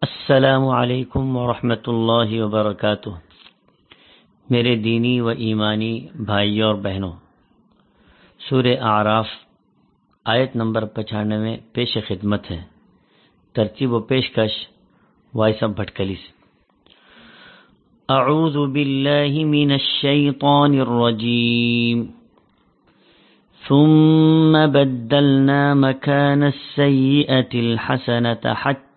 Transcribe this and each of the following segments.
السلام علیکم ورحمۃ اللہ وبرکاتہ۔ میرے دینی و ایمانی بھائیوں اور بہنوں، سورہ اعراف آیت نمبر 95 پیش خدمت ہے۔ ترتیب و پیشکش وائس آف بھٹکلی سے۔ اعوذ باللہ من الشیطان الرجیم۔ ثم بدلنا مكان السيئة الحسنة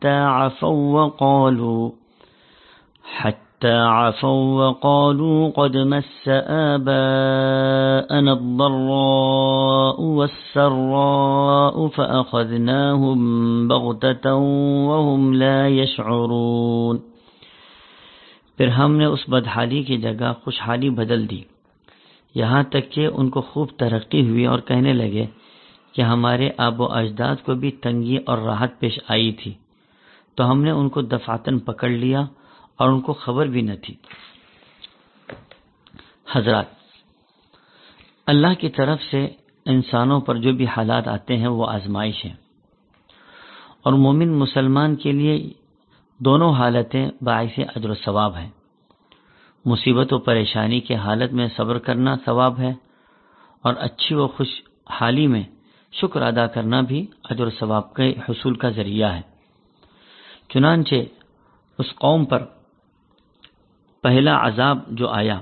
حتى عفوا وقالوا قد مس آباءنا الضراء والسراء فأخذناهم بغتة وهم لا يشعرون۔ پھر ہم نے اس بدحالی کی جگہ خوشحالی بدل دی، یہاں تک کہ ان کو خوب ترقی ہوئی اور کہنے لگے کہ ہمارے آب و اجداد کو بھی تنگی اور راحت پیش آئی تھی، تو ہم نے ان کو دفعتاً پکڑ لیا اور ان کو خبر بھی نہ تھی۔ حضرات، اللہ کی طرف سے انسانوں پر جو بھی حالات آتے ہیں وہ آزمائش ہیں، اور مومن مسلمان کے لیے دونوں حالتیں باعث اجر و ثواب ہیں۔ مصیبت و پریشانی کے حالت میں صبر کرنا ثواب ہے، اور اچھی و خوش حالی میں شکر ادا کرنا بھی اجر و ثواب کے حصول کا ذریعہ ہے۔ چنانچہ اس قوم پر پہلا عذاب جو آیا،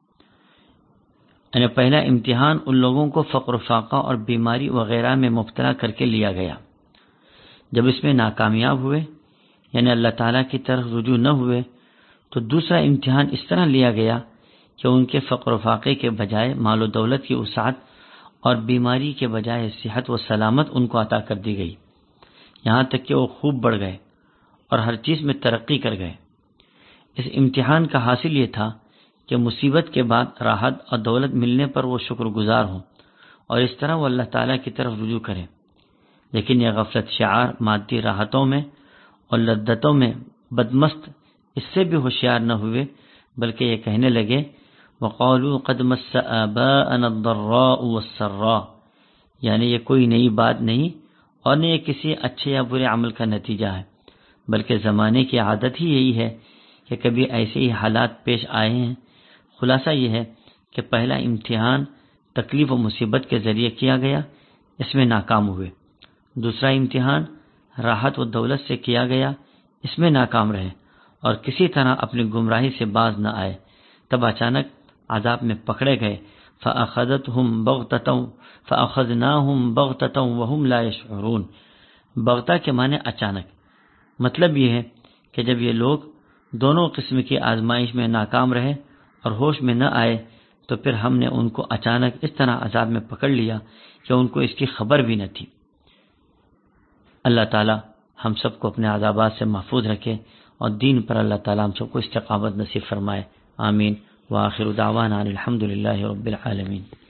یعنی پہلا امتحان ان لوگوں کو فقر و فاقہ اور بیماری وغیرہ میں مبتلا کر کے لیا گیا۔ جب اس میں ناکامیاب ہوئے، یعنی اللہ تعالیٰ کی طرف رجوع نہ ہوئے، تو دوسرا امتحان اس طرح لیا گیا کہ ان کے فقر و فاقے کے بجائے مال و دولت کی وسعت اور بیماری کے بجائے صحت و سلامت ان کو عطا کر دی گئی، یہاں تک کہ وہ خوب بڑھ گئے اور ہر چیز میں ترقی کر گئے۔ اس امتحان کا حاصل یہ تھا کہ مصیبت کے بعد راحت اور دولت ملنے پر وہ شکر گزار ہوں اور اس طرح وہ اللہ تعالیٰ کی طرف رجوع کریں۔ لیکن یہ غفلت شعار مادی راحتوں میں اور لذتوں میں بدمست اس سے بھی ہوشیار نہ ہوئے، بلکہ یہ کہنے لگے وقالوا قد مس آباءنا الضراء والسراء، یعنی یہ کوئی نئی بات نہیں اور نہ یہ کسی اچھے یا برے عمل کا نتیجہ ہے، بلکہ زمانے کی عادت ہی یہی ہے کہ کبھی ایسے ہی حالات پیش آئے ہیں۔ خلاصہ یہ ہے کہ پہلا امتحان تکلیف و مصیبت کے ذریعے کیا گیا، اس میں ناکام ہوئے۔ دوسرا امتحان راحت و دولت سے کیا گیا، اس میں ناکام رہے اور کسی طرح اپنی گمراہی سے باز نہ آئے، تب اچانک عذاب میں پکڑے گئے۔ فَأَخَذْنَاهُمْ بَغْتَةً وَهُمْ لَا يَشْعُرُونَ۔ بغتہ کے معنی اچانک، مطلب یہ ہے کہ جب یہ لوگ دونوں قسم کی آزمائش میں ناکام رہے اور ہوش میں نہ آئے، تو پھر ہم نے ان کو اچانک اس طرح عذاب میں پکڑ لیا کہ ان کو اس کی خبر بھی نہ تھی۔ اللہ تعالی ہم سب کو اپنے عذابات سے محفوظ رکھے اور دین پر اللہ تعالی ہم سب کو استقامت نصیب فرمائے۔ آمین۔ وآخر دعوانا الحمد للہ رب العالمین۔